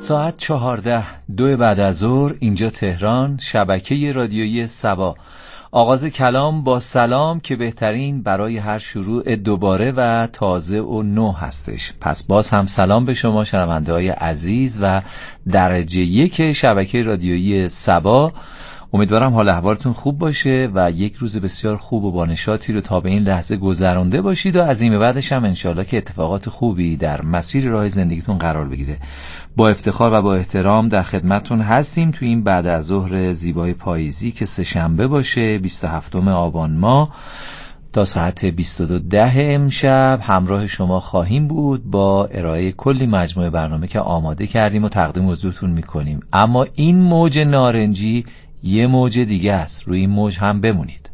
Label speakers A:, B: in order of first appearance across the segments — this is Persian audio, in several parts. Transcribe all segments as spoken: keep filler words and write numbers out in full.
A: ساعت چهارده دو بعد از ظهر اینجا تهران، شبکه رادیویی سبا. آغاز کلام با سلام که بهترین برای هر شروع دوباره و تازه و نو هستش. پس باز هم سلام به شما شنونده های عزیز و درجه یک شبکه رادیویی سبا. امیدوارم حال احوالتون خوب باشه و یک روز بسیار خوب و با نشاطی رو تا به این لحظه گذرانده باشید و از این بعدش هم انشالله که اتفاقات خوبی در مسیر راه زندگیتون قرار بگیره. با افتخار و با احترام در خدمتتون هستیم تو این بعد از ظهر زیبای پاییزی که سه شنبه باشه بیست و هفتم آبان ماه. تا ساعت بیست و دو ده امشب همراه شما خواهیم بود با ارائه کلی مجموعه برنامه که آماده کردیم و تقدیم حضورتون میکنیم. اما این موج نارنجی یه موج دیگه است، روی این موج هم بمونید.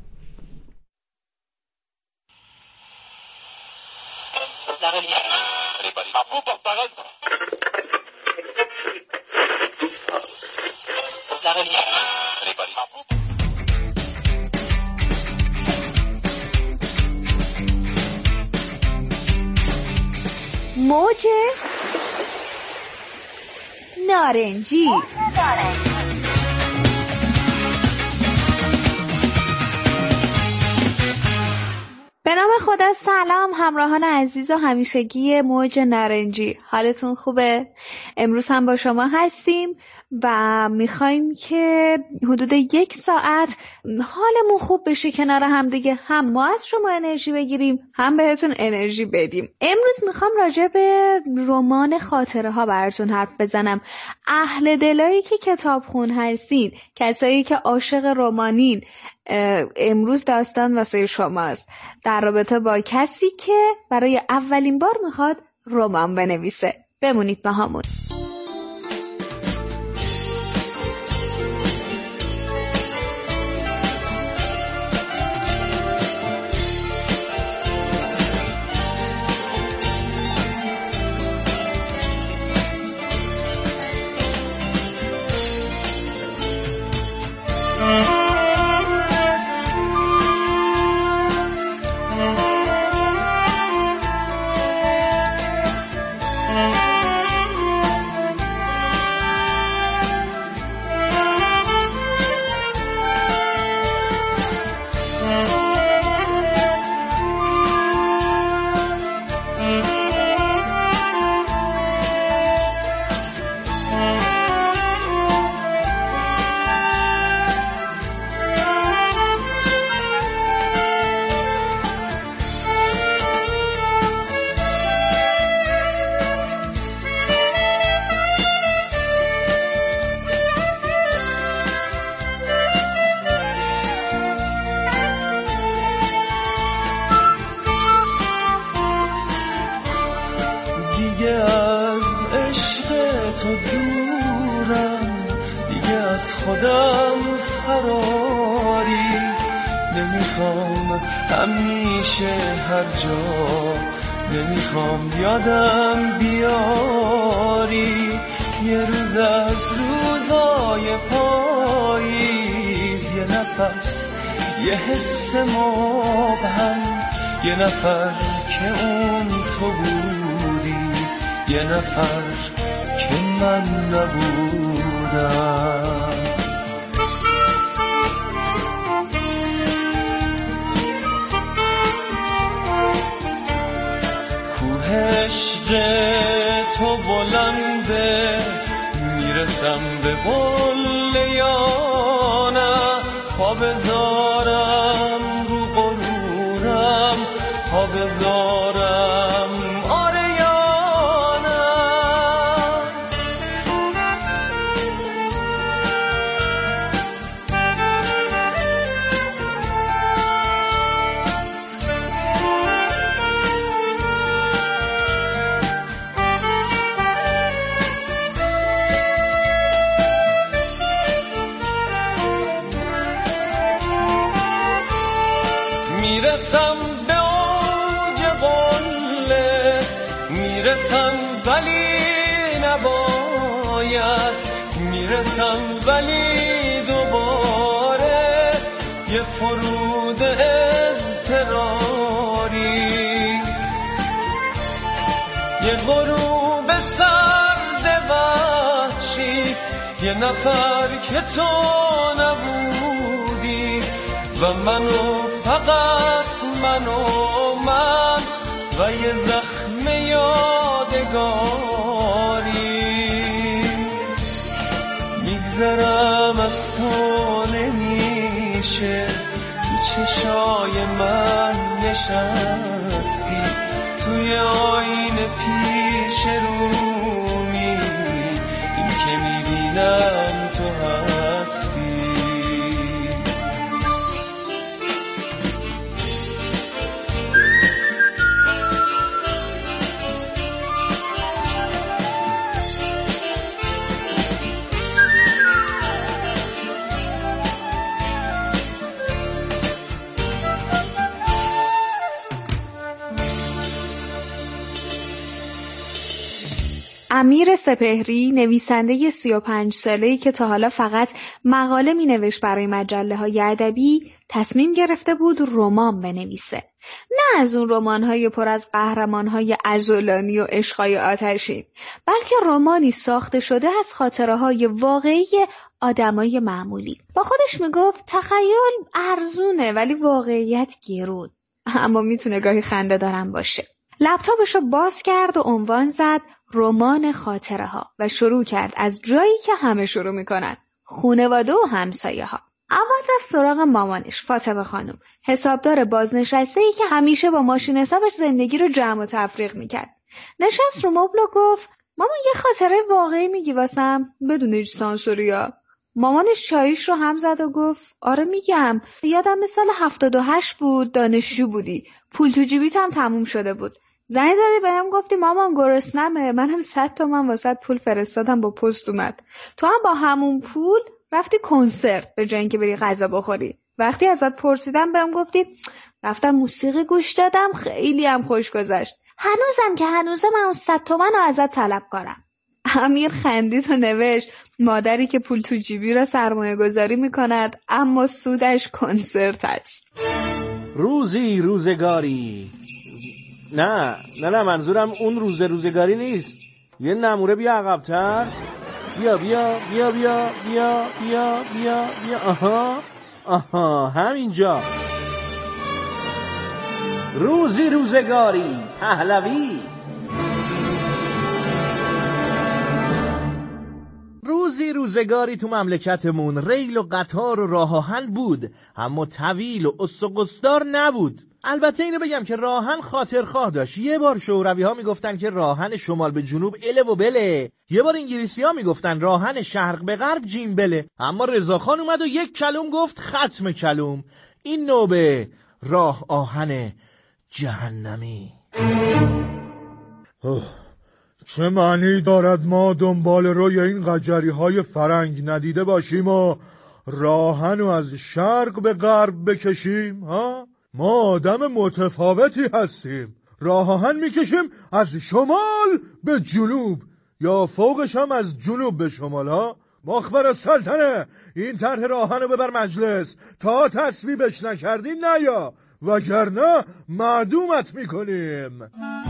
B: موج نارنجی. به نام خدا. سلام همراهان عزیز و همیشگی موج نارنجی، حالتون خوبه؟ امروز هم با شما هستیم و میخوایم که حدود یک ساعت حالمون خوب بشه کنار هم دیگه، هم ما از شما انرژی بگیریم هم بهتون انرژی بدیم. امروز میخوام راجع به رمان خاطره ها براتون حرف بزنم. اهل دلایی که کتاب خون هستین، کسایی که عاشق رمانین، امروز داستان واسه شماست در رابطه با کسی که برای اولین بار میخواد رمان بنویسه. بمونید با همون.
C: یادم بیاری یه روز از روزای پاییز، یه نفس، یه حس مبهم، یه نفر که اون تو بودی، یه نفر که من نبودم. عشق تو بلنده، میرسم به قله یا نه، پا بذارم رو غرورم، پا بذارم آره یا نه. میرسم به اوج قله، میرسم ولی نباید، میرسم ولی دوباره یه فرود اضطراری، یه غروب سرد و رفتی یه نفر که تو نبودی و منو فقط منو من و یه زخم یادگاری میگذرم از تو نمیشه تو چشای من نشستی توی آینه پیش رومی این که میبینم تو هستی
B: امیر سپهری، نویسنده سی و پنج ساله‌ای که تا حالا فقط مقاله می‌نوشت برای مجله‌های ادبی، تصمیم گرفته بود رمان بنویسه. نه از اون رمان‌های پر از قهرمان‌های عضلانی و عشق‌های آتشین، بلکه رمانی ساخته شده از خاطره‌های واقعی آدمای معمولی. با خودش میگفت تخیل ارزونه ولی واقعیت گرون، اما میتونه گاهی خنده دارن باشه. لپتاپشو باز کرد و عنوان زد رمان خاطره ها و شروع کرد از جایی که همه شروع میکنن، خانواده و همسایه ها. اول رفت سراغ مامانش فاطمه خانم، حسابدار بازنشسته‌ای که همیشه با ماشین حسابش زندگی رو جمع و تفریق میکرد. نشست رو مبل و گفت مامان یه خاطره واقعی میگی واسم بدون هیچ سانسوریا؟ مامانش چاییش رو هم زد و گفت آره میگم، یادم سال هفتاد و هشت بود، دانشجو بودی، پول تو جیبیت هم تموم شده بود، زنگ زدی بهم گفتی مامان گرسنمه، منم صد تومن واسط پول فرستادم با پست اومد، تو هم با همون پول رفتی کنسرت به جای اینکه بری غذا بخوری. وقتی ازت پرسیدم بهم گفتی رفتم موسیقی گوش دادم، خیلی هم خوش گذشت، هنوزم که هنوزه من اون صد تومن رو ازت طلب کنم. امیر خندید و نوشت مادری که پول تو جیبی را سرمایه گذاری می کند اما سودش کنسرت است.
D: روزی روزگاری، نه نه نه منظورم اون روز روزگاری نیست، یه نموره بیا عقب‌تر، بیا بیا بیا بیا بیا بیا بیا بیا آها آها همینجا. روزی روزگاری پهلوی. روزی روزگاری تو مملکتمون ریل و قطار و راه آهن بود، اما طویل و قص و قصدار نبود. البته اینو بگم که راهن خاطرخواه داشت. یه بار شوروی ها میگفتن که راهن شمال به جنوب اله و بله، یه بار انگلیسی ها میگفتن راهن شرق به غرب جیم بله، اما رضاخان اومد و یک کلوم گفت ختم کلوم. این نوبه راه آهن جهنمی.
E: اوه. چه معنی دارد ما دنبال روی این قجری های فرنگ ندیده باشیم و راهن و از شرق به غرب بکشیم؟ ها؟ ما آدم متفاوتی هستیم. راه آهن میکشیم از شمال به جنوب یا فوقش هم از جنوب به شمال. ها؟ مخبر السلطنه این طرح راه آهن رو ببر مجلس، تا تصویبش نکردیم نیا، وگرنه معدومت میکنیم.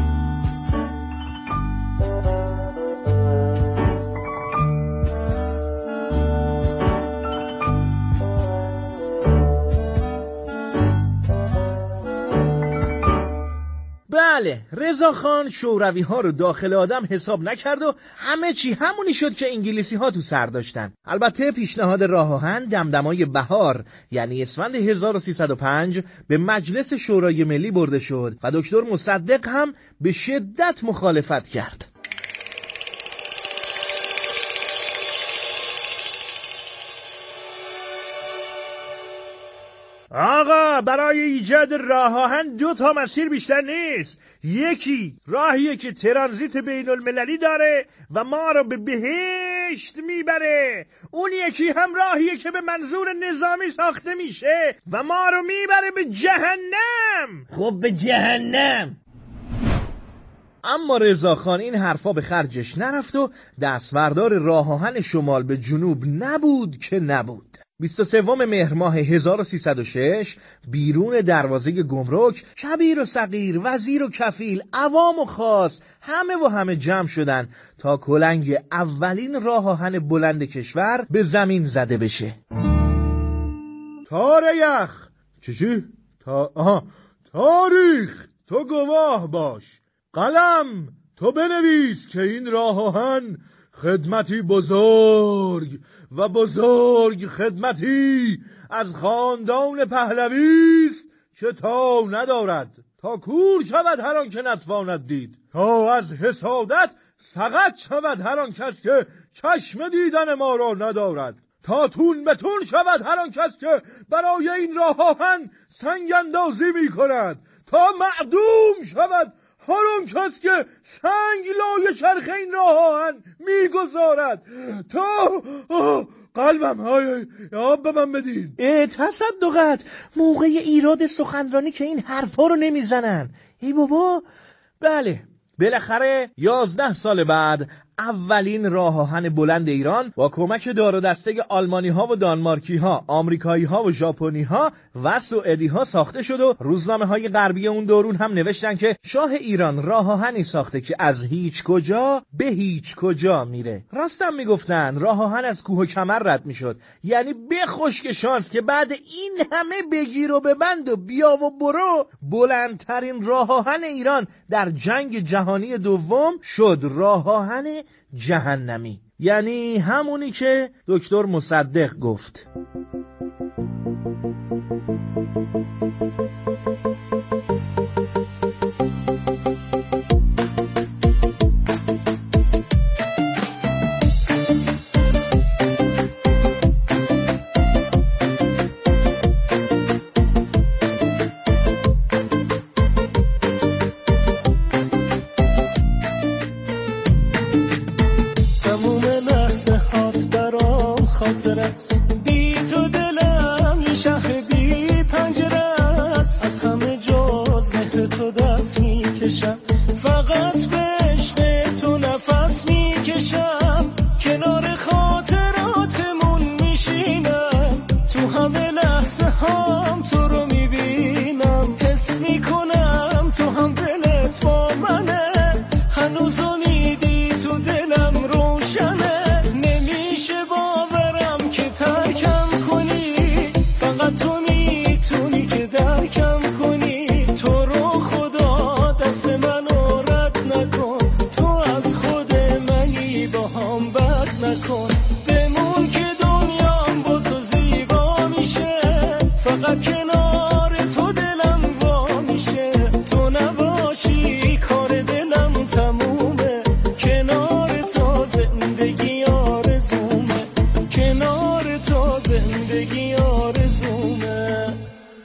D: بله، رضاخان شوروی ها رو داخل آدم حساب نکرد و همه چی همونی شد که انگلیسی ها تو سر داشتن. البته پیشنهاد راه آهن دمدمای بهار یعنی اسفند هزار و سیصد و پنج به مجلس شورای ملی برده شد و دکتر مصدق هم به شدت مخالفت کرد. آقا برای ایجاد راه آهن دو تا مسیر بیشتر نیست. یکی راهیه که ترانزیت بین المللی داره و ما رو به بهشت میبره، اون یکی هم راهیه که به منظور نظامی ساخته میشه و ما رو میبره به جهنم. خب به جهنم. اما رضاخان این حرفا به خرجش نرفت و دستوردار راه آهن شمال به جنوب نبود که نبود. بیست و سوم مهر ماه هزار و سیصد و شش بیرون دروازه گمرک کبیر و صغیر، وزیر و کفیل، عوام و خاص، همه و همه جمع شدن تا کلنگ اولین راه آهن بلند کشور به زمین زده بشه.
E: تار یخ چی چی؟ تا... آها. تاریخ تو گواه باش. قلم تو بنویس که این راه آهن خدمتی بزرگ و بزرگ خدمتی از خاندان پهلوی است که تا ندارد، تا کور شود هر آن که نتواند دید، تا از حسادت سقط شود هر آن کس که چشم دیدن ما را ندارد، تا تون به تون شود هر آن کس که برای این راه آهن سنگ اندازی می کند، تا معدوم شود هر آن کس که سنگ لای چرخ این راه آهن می گذارد، تا قلبم های آب به من بدین.
D: تصدقت موقع ایراد سخنرانی که این حرفا رو نمیزنن. ای بابا. بله بالاخره یازده سال بعد اولین راه آهن بلند ایران با کمک دار و دسته آلمانی ها و دانمارکی ها، آمریکایی ها و ژاپنی ها و سوئدی ها ساخته شد و روزنامه های غربی اون دورون هم نوشتن که شاه ایران راه آهنی ساخته که از هیچ کجا به هیچ کجا میره. راستم میگفتن راه آهن از کوه و کمر رد میشد، یعنی بخوش که شانس که بعد این همه بگیر و ببند و بیا و برو بلندترین راه آهن ایران در جنگ جهانی دوم شد راه آهن جهنمی، یعنی همونی که دکتر مصدق گفت.
C: بی تو دلم یه شهر بی پنجره است، از همه جز مهر تو دست می کشم، فقط به عشق تو نفس می کشم، کنار خاطراتمون میشینم، تو همه لحظه هم تو رو می بینم، حس می کنم تو هم دلت با منه، هنوز امیدی تو دلم روشنه، نمیشه باورم که ترکم کنی، فقط تو میتونی که درکم کنی، تو رو خدا دست منو رد نکن، تو از خود منی با هم بد نکن، بمون که دنیام با تو زیبا میشه، فقط کنار تو دلم وا میشه، تو نباشی کار دلم تمومه، کنار تو زندگی آرزومه، کنار تو زندگی آرزومه.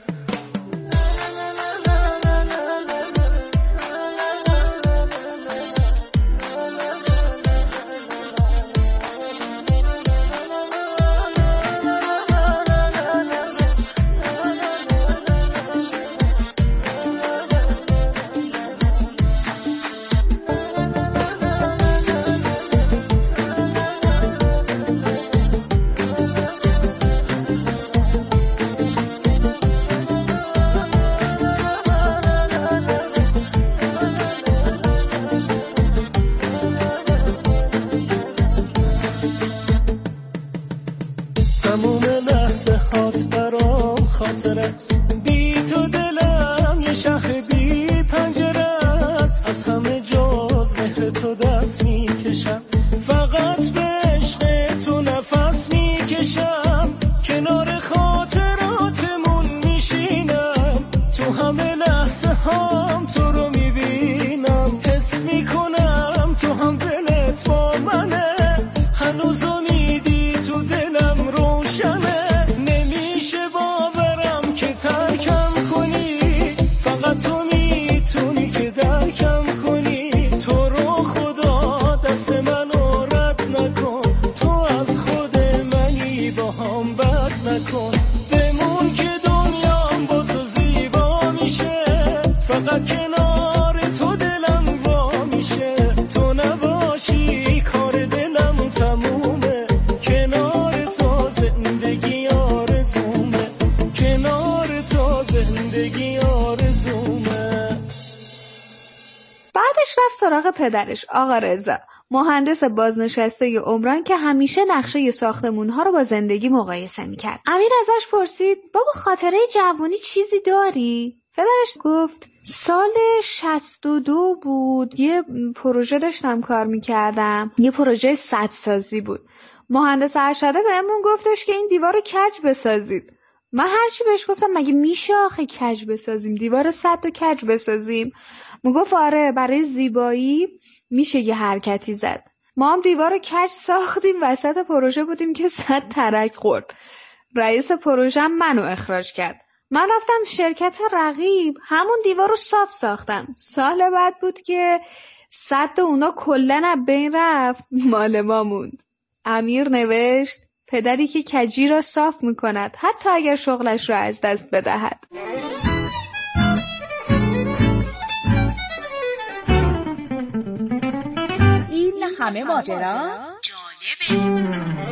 C: تموم لحظه هات برام خاطر است، بی تو دلم یه شهر بی پنجره است، از همه جز مهر تو دست می کشم، فقط به عشق تو نفس می کشم، کنار خاطراتمون میشینم، تو همه لحظه هم تو رو می بینم، حس می کنم تو هم دلت با منه، هنوز امیدی تو دلم روشنه، نمیشه باورم که ترکم کنی، فقط تو میتونی که درکم کنی، تو رو خدا دست منو رد نکن، تو از خود منی با هم بد نکن، بمون که دنیام با تو زیبا میشه، فقط کنار تو دلم وا میشه، تو نباشی کار دلم تمومه، کنار تو زندگی
B: بعدش رفت سراغ پدرش آقا رضا، مهندس بازنشسته عمران که همیشه نقشه ساختمون‌ها رو با زندگی مقایسه می‌کرد. امیر ازش پرسید بابا خاطره جوانی چیزی داری؟ پدرش گفت سال شصت و دو بود، یه پروژه داشتم کار می‌کردم، یه پروژه سدسازی بود. مهندس ارشده بهمون گفتش که این دیوار رو کج بسازید. من هرچی بهش گفتم مگه میشه آخه کج بسازیم، دیوار سد رو کج بسازیم؟ میگفت آره برای زیبایی میشه یه حرکتی زد. ما هم دیوار رو کج ساختیم، وسط پروژه بودیم که سد ترک خورد. رئیس پروژه منو اخراج کرد. من رفتم شرکت رقیب، همون دیوار رو صاف ساختم. سال بعد بود که سد اونا کلن از بین رفت، مال ما موند. امیر نوشت پدری که کجی را صاف میکند حتی اگر شغلش را از دست بدهد.
F: این همه ماجرا جالبه.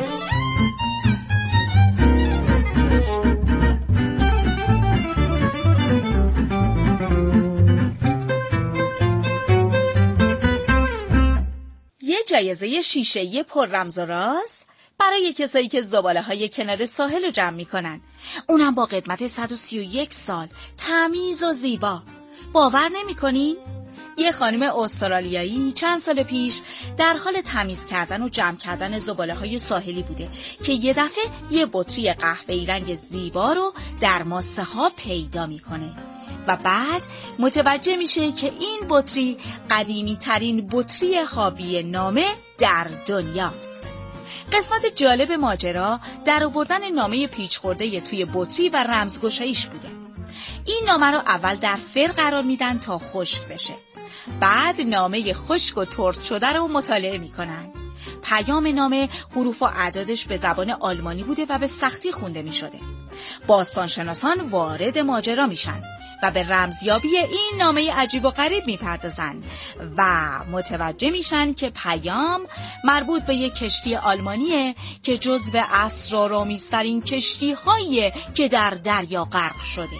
F: یه جایزه شیشه‌ای پر رمز و راز برای کسایی که زباله‌های کنار ساحل رو جمع می‌کنن، اونم با قدمت صد و سی و یک سال، تمیز و زیبا. باور نمی‌کنین؟ یه خانم استرالیایی چند سال پیش در حال تمیز کردن و جمع کردن زباله‌های ساحلی بوده که یه دفعه یه بطری قهوه‌ای رنگ زیبا رو در ماسه ها پیدا می‌کنه و بعد متوجه میشه که این بطری قدیمی ترین بطری حاوی نامه در دنیاست. قسمت جالب ماجرا در آوردن نامه پیچ خورده توی بطری و رمزگشاییش بوده. این نامه رو اول در فر قرار میدن تا خشک بشه. بعد نامه خشک و ترد شده رو مطالعه میکنن. پیام نامه حروف و اعدادش به زبان آلمانی بوده و به سختی خونده میشده. باستانشناسان وارد ماجرا میشن و به رمزیابی این نامه عجیب و غریب میپردازن و متوجه میشن که پیام مربوط به یک کشتی آلمانیه که جزو اسرارآمیزترین کشتی‌هاییه که در دریا غرق شده.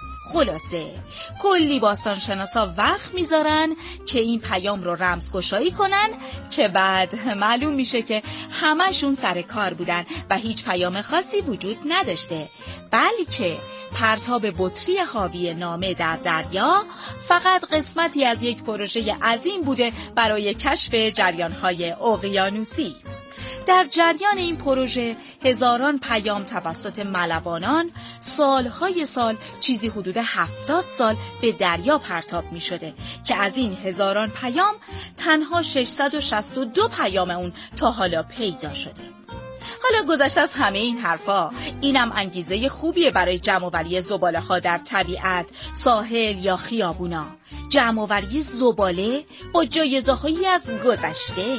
F: خلاصه کلی باستانشناسا وقت میذارن که این پیام رو رمزگشایی کنن که بعد معلوم میشه که همشون سر کار بودن و هیچ پیام خاصی وجود نداشته، بلکه پرتاب بطری حاوی نامه در دریا فقط قسمتی از یک پروژه عظیم بوده برای کشف جریان‌های اقیانوسی. در جریان این پروژه هزاران پیام توسط ملوانان سالهای سال چیزی حدود هفتاد سال به دریا پرتاب می شده که از این هزاران پیام تنها ششصد و شصت و دو پیام اون تا حالا پیدا شده. حالا گذشته از همه این حرفا، اینم انگیزه خوبیه برای جمع‌آوری زباله ها در طبیعت، ساحل یا خیابونا. جمع‌آوری زباله با جایزه هایی از گذشته.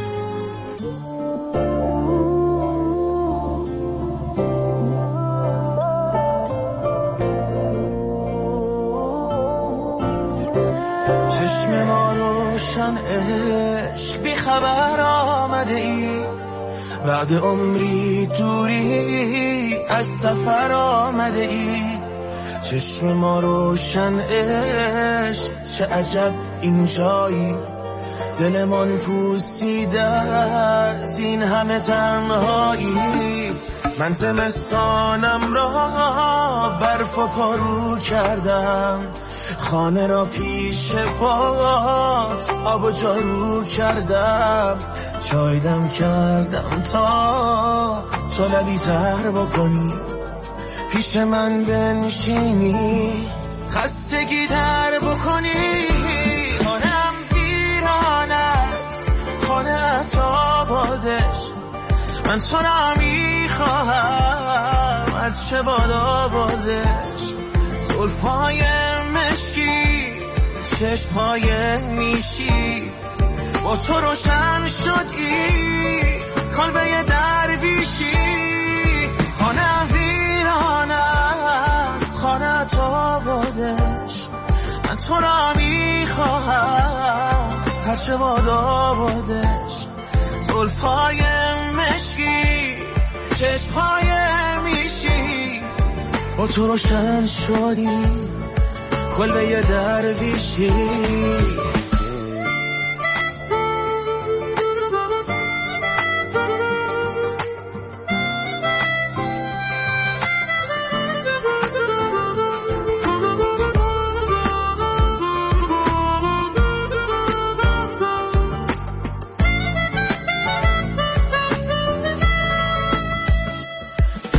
C: چشم ما روشن عشق بی خبر آمده ای، بعد عمری دوری از سفر آمده ای. چشم ما روشن عشق چه عجب اینجایی، دلمان پوسیده از این همه تنهایی. من زمستانم را برف و پارو کردم، خانه را پیش پات آب و جارو کردم. چای دم کردم تا تو لبی تر بکنی، پیش من بنشینی خستگی در بکنی. خانم ویران است، خانه تا بادش، من تو را میخواهم از چه بادا بادش. زلفای مشکی، چشمهای میشی، با تو روشن شد این کلبه درویشی. خانه ویران است، خانه تا بادش، من تو را میخواهم هرچه بادا بادش. زلفای مشکی، چشمهای میشی، با تو روشن شدی کلبه درویشی.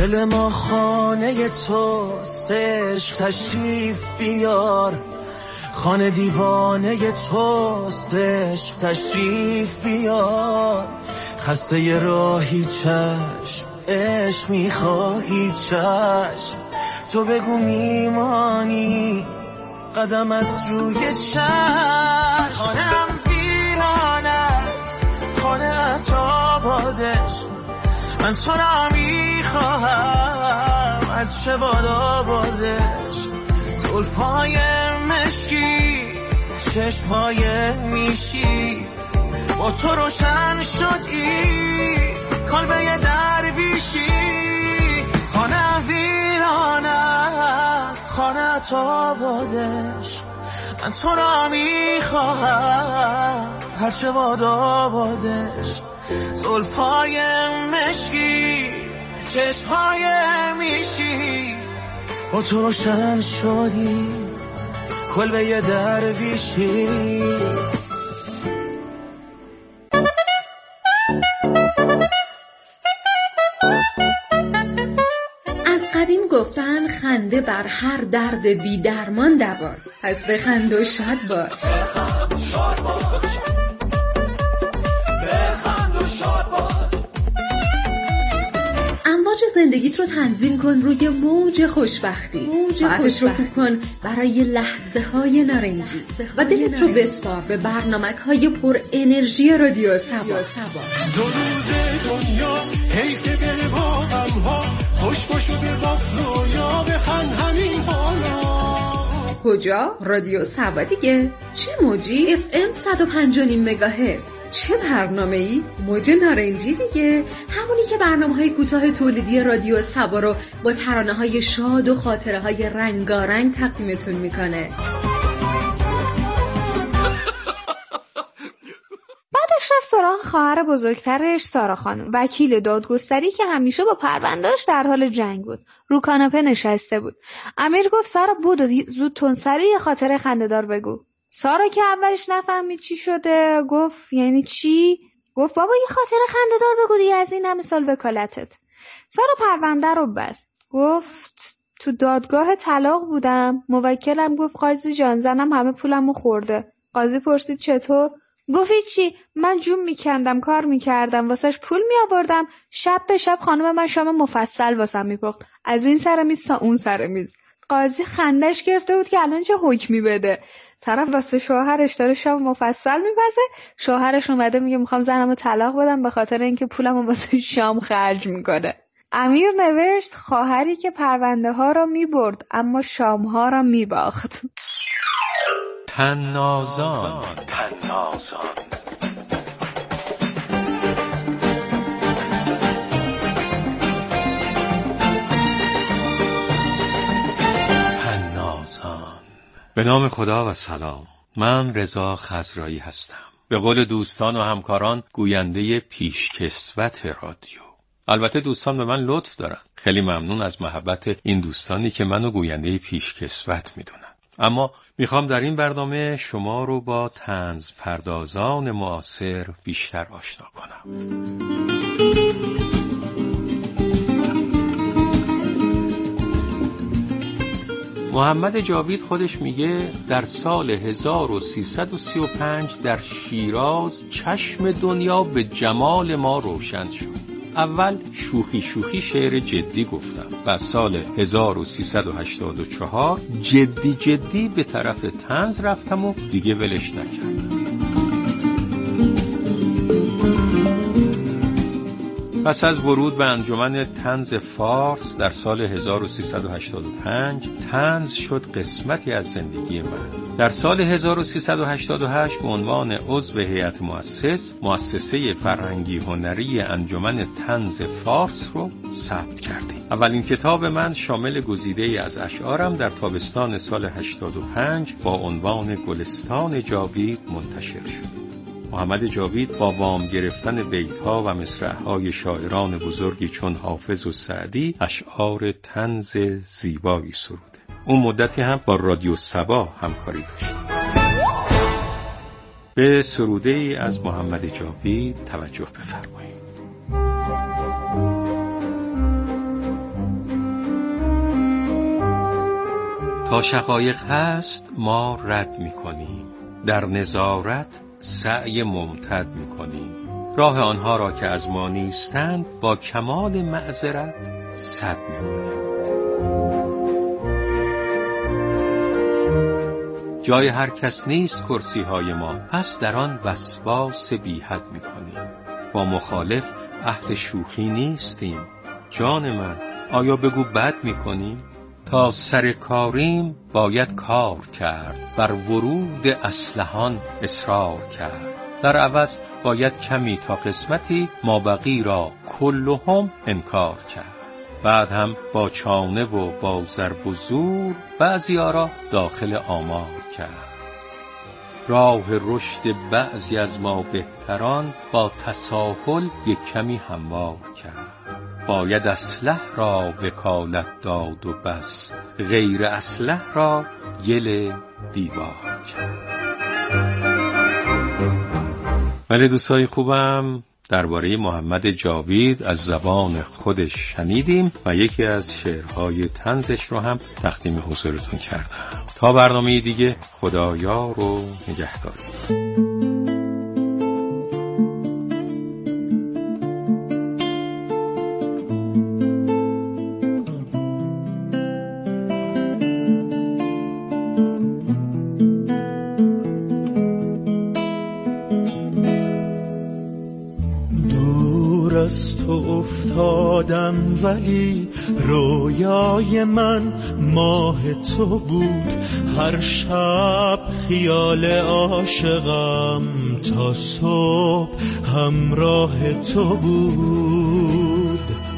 C: دل ما خانه توست، عشق تشریف بیار. خانه دیوانه توست، عشق تشریف بیار. خسته ی راهی چشم، عشق میخواهی چشم. تو بگو میمانی قدم از روی چشم. خانه‌ام ویران است، خانه‌ات آبادش. من تو را میخواهم، از چه باد آبادش. زلفای مشکی، چشمای میشی، با تو روشن شدی کلبه ی درویشی. خانه ویران است، خانه‌ات آبادش. من تو را میخواهم، هرچه باد آبادش. زلفای مشکی، چشمهای میشی، با تو روشن شدی کلبه ی درویشی.
G: گفتن خنده بر هر درد بی درمان دواست. پس بخند و شاد باش.
C: بخند و شاد باش. بخند و شاد باش.
G: امواج زندگیت رو تنظیم کن روی موج خوشبختی. موج خوشبختی رو کوک کن برای لحظه های نارنجی و دلت رو بسپار به برنامک های پر انرژی رادیو سبا.
C: دو روز دنیا حیف دل با غم ها، خوش باشو به وفلو یا بخند همین حالا.
G: کجا؟ رادیو سبا دیگه. چه موجی؟ اف ام صد و پنج و نیم مگاهرتز. چه برنامه‌ای؟ موج نارنجی دیگه. همونی که برنامه‌های کوتاه تولیدی رادیو سبا رو با ترانه‌های شاد و خاطره‌های رنگارنگ تقدیمتون میکنه.
B: بعدش رفت سراغ خواهر بزرگترش سارا خانم، وکیل دادگستری که همیشه با پرونده‌اش در حال جنگ بود. رو کاناپه نشسته بود. امیر گفت سارا بود زود تندسری یه خاطره خنده‌دار بگو. سارا که اولش نفهمید چی شده، گفت یعنی چی؟ گفت بابا یه خاطره خنده‌دار بگو دیگه، از این همه سال وکالتت. سارا پرونده رو بست. گفت تو دادگاه طلاق بودم، موکلم گفت قاضی جان زنم همه پولمو خورده. قاضی پرسید چطور؟ گفت چی؟ من جون میکندم، کار میکردم، واسش پول میآوردم، شب به شب خانم من شام مفصل واسم میپخت، از این سر میز تا اون سر میز. قاضی خندش گرفته بود که الان چه حکمی بده. طرف واسه شوهرش داره شام مفصل میپزه، شوهرش اومده میگه میخوام زنمو طلاق بدم به خاطر اینکه پولمو واسه شام خرج میکنه. امیر نوشت خواهری که پرونده ها را میبرد اما شام ها را میباخت.
A: تنازان تنازان تنازان. به نام خدا و سلام. من رضا خضرایی هستم، به قول دوستان و همکاران گوینده پیشکسوت رادیو. البته دوستان به من لطف دارن، خیلی ممنون از محبت این دوستانی که منو گوینده پیشکسوت میدونن. اما میخوام در این برنامه شما رو با طنز پردازان معاصر بیشتر آشنا کنم. محمد جاوید خودش میگه در سال هزار و سیصد و سی و پنج در شیراز چشم دنیا به جمال ما روشن شد. اول شوخی شوخی شعر جدی گفتم و سال هزار و سیصد و هشتاد و چهار جدی جدی به طرف طنز رفتم و دیگه ولش نکردم. پس از ورود به انجمن طنز فارس در سال هزار و سیصد و هشتاد و پنج طنز شد قسمتی از زندگی من. در سال هزار و سیصد و هشتاد و هشت به عنوان عضو هیئت مؤسس مؤسسه فرهنگی هنری انجمن طنز فارس رو ثبت کردیم. اولین کتاب من شامل گزیده‌ای از اشعارم در تابستان سال هشتاد و پنج با عنوان گلستان جاوید منتشر شد. محمد جاوید با وام گرفتن بیت‌ها و مصرع‌های شاعران بزرگی چون حافظ و سعدی اشعار طنز زیبایی سروده. اون مدتی هم با رادیو سبا همکاری داشت. به سروده‌ای از محمد جاوید توجه بفرمایید.
H: تا شقایق هست ما رد می‌کنیم، در نظارت سعی ممتد می‌کنیم، راه آنها را که از ما نیستند با کمال معذرت سد می‌کنیم. جای هر کس نیست کرسی های ما، پس در آن وسواس بی حد می‌کنیم. با مخالف اهل شوخی نیستیم. جان من، آیا بگو بد می‌کنیم؟ تا سر کاریم باید کار کرد، بر ورود اسلحان اصرار کرد. در عوض باید کمی تا قسمتی مابقی را کلهم انکار کرد. بعد هم با چانه و با ضرب و زور بعضیا را داخل آمار کرد. راه رشد بعضی از ما بهتران با تساهل یک کمی هموار کرد. باید اصلح را وکالت داد و بس، غیر اصلح را گل دیوار کرد. ولی دوستای خوبم، درباره محمد جاوید از زبان خودش شنیدیم و یکی از شعرهای طنزش رو هم تقدیم حضورتون کردم. تا برنامه دیگه، خدایار و نگهدار.
C: از تو افتادم ولی رویای من ماه تو بود. هر شب خیال عاشقم تا صبح همراه تو بود.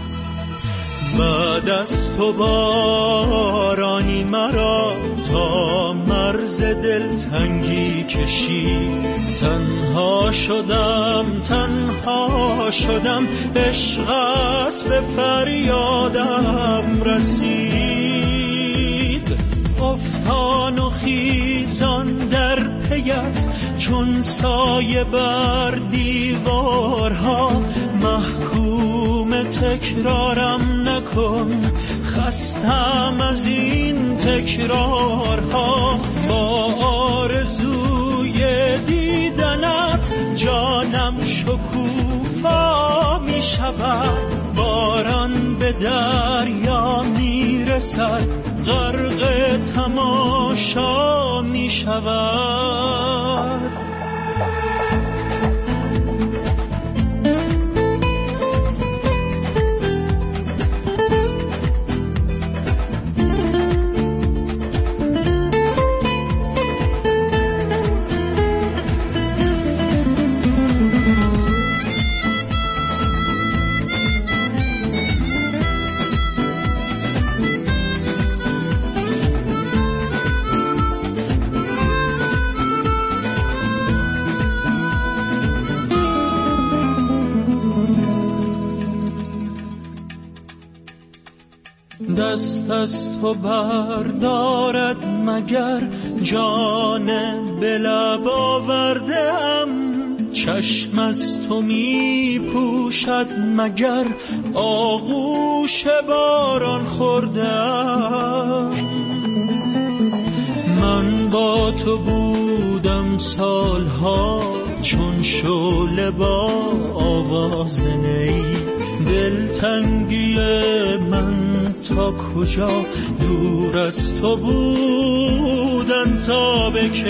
C: بعد از تو بارانی مرا تا مرز دلتنگی کشید. تنها شدم تنها شدم عشقت به فریادم رسید. افتان و خیزان در پیت چون سایه بر دیوارها. محکوم تکرارم نکن، خستم از این تکرارها. با آرزوی دیدنت جانم شکوفا می شود. باران به دریا می رسد، غرق تماشا می شود. دست از تو بردارد مگر جان به لب آورده‌ام. چشم از تو می پوشد مگر آغوش باران خورده‌ام. من با تو بودم سالها چون شعله با آواز نی. دلتنگی من تا کجا دور از تو بودن تا به کی.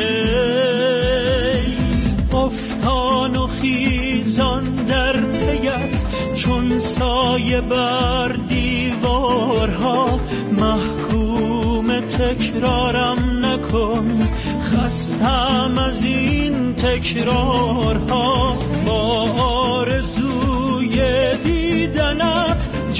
C: افتان و خیزان در پیت چون سایه بر دیوارها. محکوم تکرارم نکن، خستم از این تکرارها. با آرزوی دیدنت